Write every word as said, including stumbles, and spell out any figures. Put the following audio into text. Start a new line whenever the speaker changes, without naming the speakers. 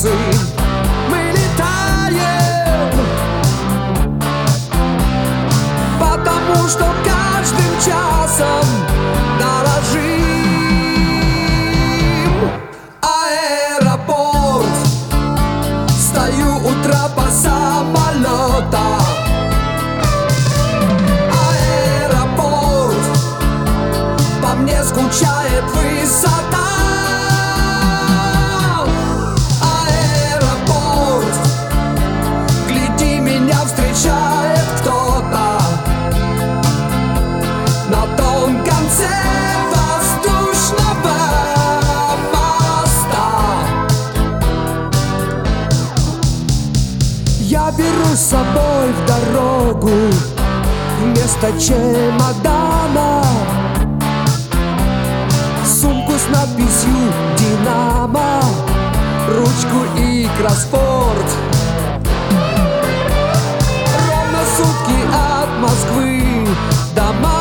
звезды мы летаем, потому что каждым часом дорожим. Аэропорт, стою у трапа самолета. Аэропорт, по мне скучает высота. Аэропорт, гляди, меня встречает кто-то на том конце воздушного моста. Я беру с собой в дорогу вместо чемодана сумку с надписью «Динамо», ручку и кроссворд. Ровно сутки от Москвы до Москвы.